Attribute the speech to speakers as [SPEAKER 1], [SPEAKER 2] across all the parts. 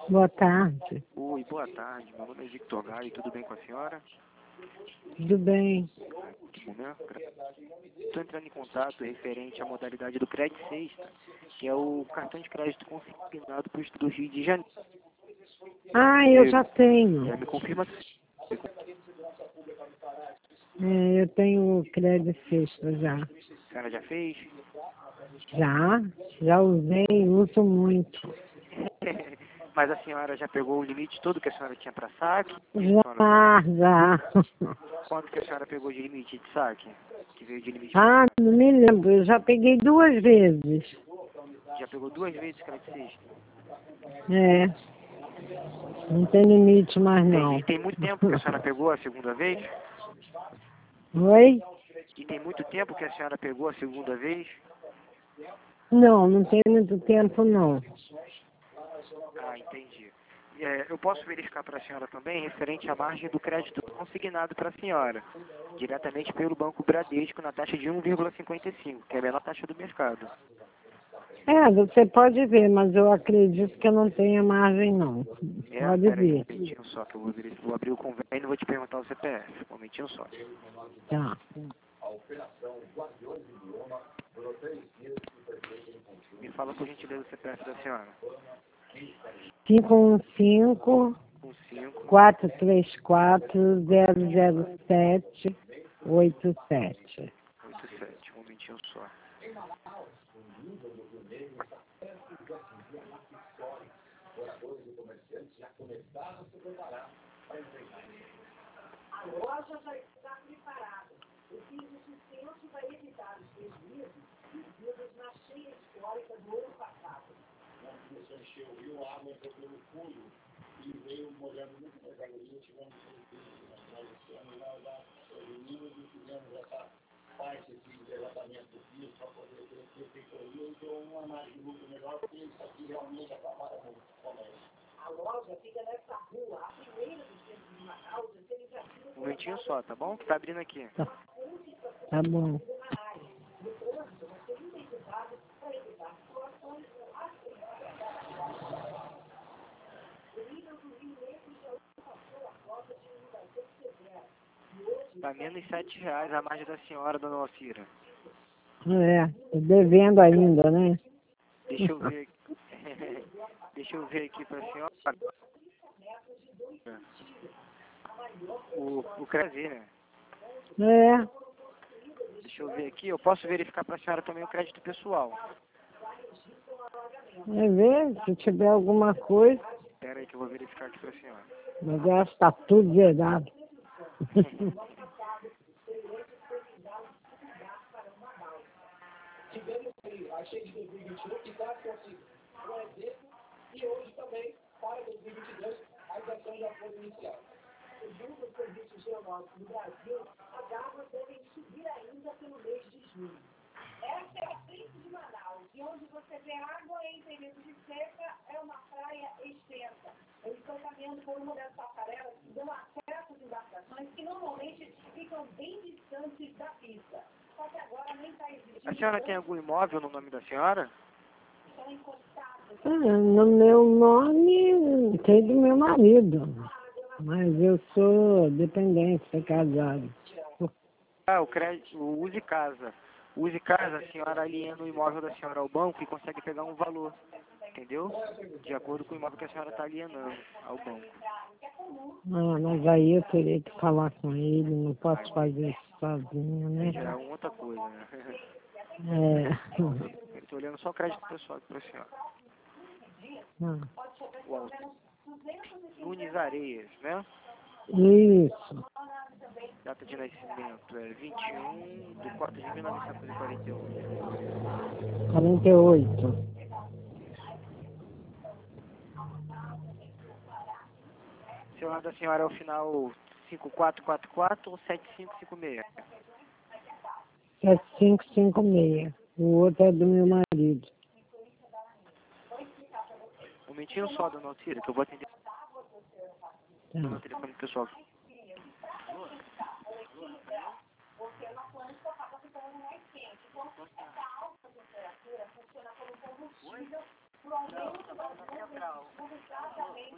[SPEAKER 1] Boa tarde.
[SPEAKER 2] Oi, boa tarde. Meu nome é Victor Gai. Tudo bem com a senhora?
[SPEAKER 1] Tudo bem?
[SPEAKER 2] Que bom, né? Estou entrando em contato referente à modalidade do Crédito Sexta, que é o cartão de crédito consignado para o Estado do Rio de Janeiro.
[SPEAKER 1] Ah, eu já tenho.
[SPEAKER 2] Já me confirma se
[SPEAKER 1] Eu tenho crédito sexta já.
[SPEAKER 2] a senhora já fez?
[SPEAKER 1] Já usei, uso muito.
[SPEAKER 2] Mas a senhora já pegou o limite todo que a senhora tinha para saque?
[SPEAKER 1] Já.
[SPEAKER 2] Quanto que a senhora pegou de limite de saque? Que veio de limite
[SPEAKER 1] Ah,
[SPEAKER 2] para
[SPEAKER 1] não me lembro, eu já peguei 2 vezes.
[SPEAKER 2] Já pegou 2 vezes Crédito Sexta?
[SPEAKER 1] É, não tem limite mais
[SPEAKER 2] Entendi.
[SPEAKER 1] não.
[SPEAKER 2] E tem muito tempo que a senhora pegou a segunda vez?
[SPEAKER 1] Oi?
[SPEAKER 2] E tem muito tempo que a senhora pegou a segunda vez?
[SPEAKER 1] Não tem muito tempo não.
[SPEAKER 2] Ah, entendi. Eu posso verificar para a senhora também referente à margem do crédito consignado para a senhora, diretamente pelo Banco Bradesco na taxa de 1,55, que é a menor taxa do mercado.
[SPEAKER 1] Você pode ver, mas eu acredito que eu não tenha margem não. Pode
[SPEAKER 2] Pera aí, um
[SPEAKER 1] ver.
[SPEAKER 2] momentinho só, que eu vou abrir o convênio e vou te perguntar o CPF. Um momentinho só.
[SPEAKER 1] Tá.
[SPEAKER 2] Me fala por gentileza o CPF da senhora.
[SPEAKER 1] 515
[SPEAKER 2] 15
[SPEAKER 1] 434 007 87.
[SPEAKER 2] 87, um momentinho só.
[SPEAKER 3] A loja já está preparada. O fim de suspenso vai evitar os prejuízos vividos na cheia histórica do ano passado.
[SPEAKER 4] Quando começou a encher o rio, a água entrou pelo fundo e veio molhando muito mais a galinha. Tivemos nós esse ano lá da meninas e fizemos essa parte de levantamento do piso para poder ter feitoria e deu uma margem muito melhor, porque isso aqui realmente atrapalha muito o comércio.
[SPEAKER 3] A loja fica nessa rua, a primeira do centro de Manaus,
[SPEAKER 2] Um momentinho só, tá bom? Que tá abrindo aqui.
[SPEAKER 1] Tá bom.
[SPEAKER 2] Tá menos R$7 a margem da senhora, dona Alcira.
[SPEAKER 1] Tô devendo ainda, né?
[SPEAKER 2] Deixa eu ver. Deixa eu ver aqui pra senhora. O crédito, né? Deixa eu ver aqui. Eu posso verificar pra senhora também o crédito pessoal.
[SPEAKER 1] Ver se tiver alguma coisa.
[SPEAKER 2] Espera aí que eu vou verificar aqui pra senhora.
[SPEAKER 1] Mas eu acho que tá tudo zerado.
[SPEAKER 4] Tivemos a cheia de 2021 que quase conseguiu um exemplo e hoje também, para 2022, a inversão já foi iniciada.
[SPEAKER 3] Segundo o Serviço Geológico do Brasil, as águas devem subir ainda pelo mês de junho. Essa é a frente de Manaus, e onde você vê água em período de seca é uma praia extensa. Eu estou caminhando por uma das passarelas que dão acesso às embarcações que normalmente ficam bem distantes da pista. Só que agora nem está existindo.
[SPEAKER 2] A senhora tem algum imóvel no nome da senhora?
[SPEAKER 3] Estão encostados.
[SPEAKER 1] No meu nome tem do meu marido. Mas eu sou dependente, sou casado.
[SPEAKER 2] O crédito, o Use Casa. O Use Casa, a senhora aliena o imóvel da senhora ao banco e consegue pegar um valor, entendeu? De acordo com o imóvel que a senhora está alienando ao banco.
[SPEAKER 1] Mas aí eu teria que falar com ele, não posso fazer isso sozinho, né?
[SPEAKER 2] Já é outra coisa, né? Eu estou olhando só o crédito pessoal para a senhora. O Alto. Nunes Areias, né?
[SPEAKER 1] Isso.
[SPEAKER 2] Data de nascimento é 21/4/1948.
[SPEAKER 1] 48.
[SPEAKER 2] O celular da senhora é o final 5444 ou 7556?
[SPEAKER 1] 7556. O outro é do meu marido.
[SPEAKER 2] Um momentinho só, dona Alcira, que eu vou atender o meu telefone pessoal.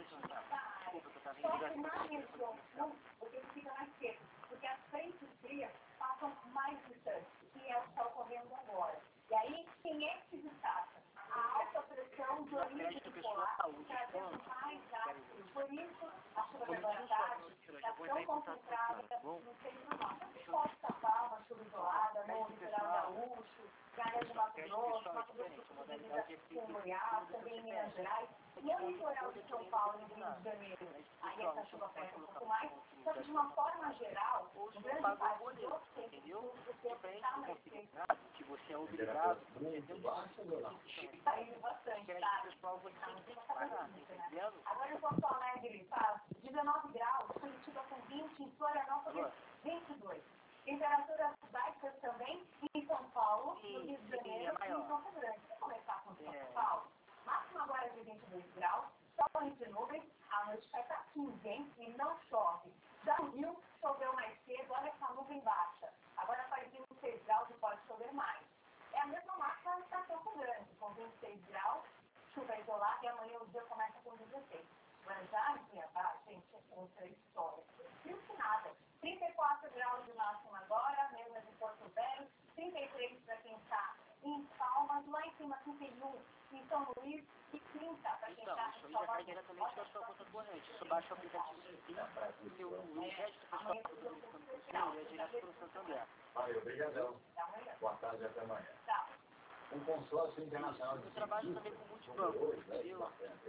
[SPEAKER 2] Desculpa, que eu tava em
[SPEAKER 3] Só que
[SPEAKER 2] ligação.
[SPEAKER 3] na região sul, você fica mais seco, porque as frentes frias passam mais distante, que é o que está ocorrendo agora. E aí, quem é que se destaca? A alta pressão de origem polar, cada vez mais ácido. Por isso, a chuva de agora à tarde está tão concentrada no centro norte. Não pode tapar uma chuva isolada no litoral gaúcho, na área do Mato Grosso, Mato Grosso do Sul, com Goiás, também em Minas Gerais. E no litoral de São Paulo e Rio de Janeiro, aí essa chuva pega um pouco mais. Só que de uma forma geral, o grande parte do
[SPEAKER 2] Entendeu?
[SPEAKER 3] você
[SPEAKER 2] Pra gente
[SPEAKER 3] está
[SPEAKER 2] não
[SPEAKER 3] mais
[SPEAKER 2] conseguir nada, que você é obrigado,
[SPEAKER 4] Muito baixo, meu não.
[SPEAKER 3] Está indo bastante,
[SPEAKER 2] querendo
[SPEAKER 3] tá?
[SPEAKER 2] que o pessoal você tem que pagar, tá entendendo?
[SPEAKER 3] Agora em Porto Alegre, tá? 19 graus, Curitiba com 20, em Florianópolis 22. Temperaturas baixas também em São Paulo, no Rio de Janeiro e em Campo Grande. Vamos começar com São Paulo. Máximo agora de 22 graus, sol entre nuvens, a noite vai estar 15, hein? E não chove. Já no Rio, choveu mais cedo, olha essa nuvem baixa. Agora faz 26 graus e pode chover mais. É a mesma máxima para Campo Grande, com 26 graus, chuva isolada e amanhã o dia começa com 16. Guarujá e Cuiabá, gente, é outra história. Frio que nada. 34 graus de máxima agora, mesmo de Porto Velho, 33 para quem está em Palmas, lá em cima 31 em São Luís e 30 para quem
[SPEAKER 2] Então,
[SPEAKER 3] está
[SPEAKER 2] isso
[SPEAKER 3] em
[SPEAKER 2] aí já cai
[SPEAKER 3] Salvador.
[SPEAKER 2] diretamente da sua conta corrente. Isso baixa o aplicativo do seu crédito pessoal e é direto para o Santander.
[SPEAKER 4] Valeu, obrigadão.
[SPEAKER 3] Até amanhã.
[SPEAKER 4] Boa tarde, até amanhã.
[SPEAKER 3] Tchau.
[SPEAKER 4] Um consórcio internacional de
[SPEAKER 2] Eu trabalho também com multibanco, entendeu?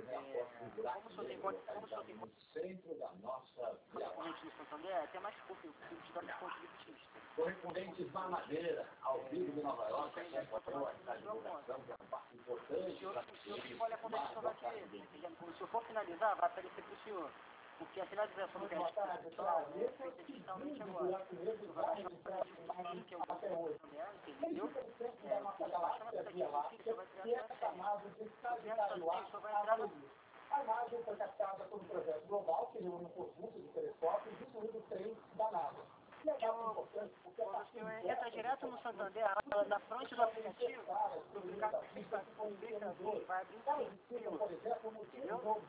[SPEAKER 2] Como só tem
[SPEAKER 4] no centro da nossa Via
[SPEAKER 2] corrente no Santander, é até mais pouco, eu consigo te dar desconto de vitista.
[SPEAKER 4] Correspondentes na Madeira, ao vivo de Nova York, acompanhou essa divulgação, que é um passo importante para
[SPEAKER 2] O senhor escolhe quando é que o senhor vai querer, entendeu? Quando o senhor for finalizar, vai aparecer para o senhor. Porque a finalização do crédito pessoal é feita digitalmente agora. O senhor vai baixar o aplicativo que é o Santander, entendeu? Você baixa o aplicativo aqui, o senhor vai criar sua senha. Criando sua senha, o senhor vai entrar no...
[SPEAKER 5] A imagem foi captada por um projeto global que reúne um conjunto de telescópios, incluindo 3 da NASA.
[SPEAKER 2] Quando o senhor entra direto no Santander, na frente do aplicativo, o aplicativo vai abrir um fio, entendeu?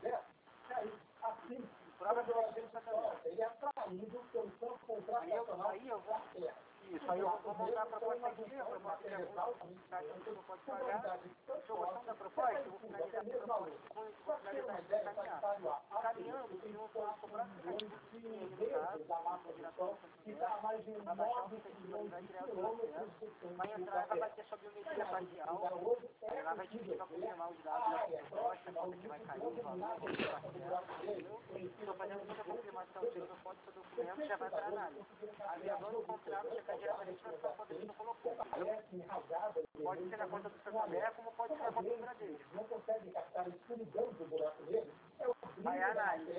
[SPEAKER 2] Prova do Santander.
[SPEAKER 5] Ele é atraído pelo campo contratacional.
[SPEAKER 2] Aí eu vou... Isso, aí eu vou montar a proposta aqui, a proposta que é muito, o senhor pode pagar. Se o senhor gostando da proposta, eu vou finalizar a proposta. Vou finalizar isso, vou caminhar. Caminhando, o senhor pode comprar e aí no caso, vou virar para o Santander, vai baixar o aplicativo, vai criar o seu acesso, vai entrar e vai bater sua biometria facial, aí lá vai te pedir para confirmar os dados da proposta, quanto que vai cair, o valor, quanto que vai ser, entendeu? Estou fazendo toda a confirmação, tirando foto do seu documento, já vai para análise. Aí agora o contrato já cai diretamente na sua conta que você colocou, entendeu? Pode ser na conta do Santander, como pode ser na conta do Bradesco.
[SPEAKER 5] Não consegue captar a escuridão do buraco negro.
[SPEAKER 2] Vai análise.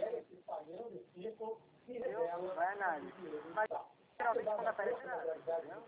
[SPEAKER 2] Entendeu? Vai análise. Mas geralmente quando aparece nada, entendeu?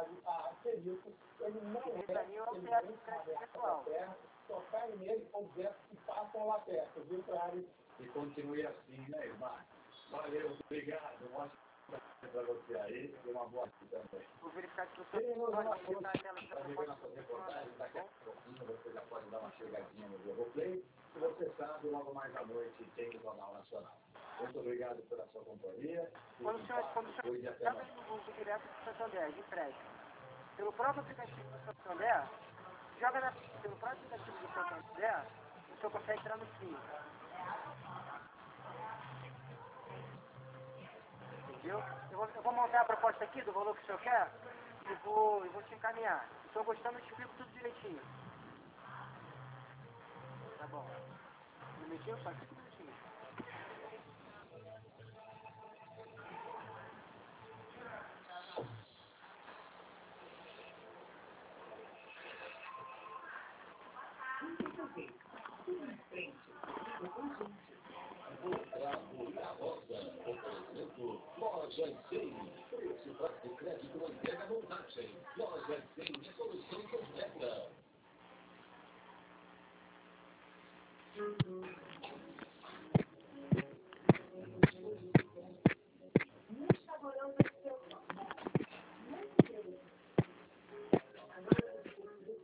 [SPEAKER 2] Esse ali é o crédito pessoal.
[SPEAKER 5] Só cai nele objetos que passam lá perto, viu, Clarice?
[SPEAKER 4] E continue assim, né, irmã? Valeu, obrigado. Um ótimo para você aí e uma boa noite também.
[SPEAKER 2] Vou verificar que o senhor pode aumentar a tela da proposta.
[SPEAKER 4] Daqui a pouquinho você já pode dar uma chegadinha no Globoplay. Se você sabe, logo mais à noite tem o Jornal Nacional. Muito obrigado pela sua companhia.
[SPEAKER 2] Quando o senhor joga no uso direto do Santander, de empréstimo, pelo próprio aplicativo do Santander, joga pelo próprio aplicativo do Santander, o senhor consegue entrar no fio. Entendeu? Eu vou montar a proposta aqui do valor que o senhor quer e vou te encaminhar. Se o senhor gostando, eu te explico tudo direitinho. Tá bom. Bonitinho, só 5 minutinhos.
[SPEAKER 4] Loja 100, preço de crédito entrega montagem.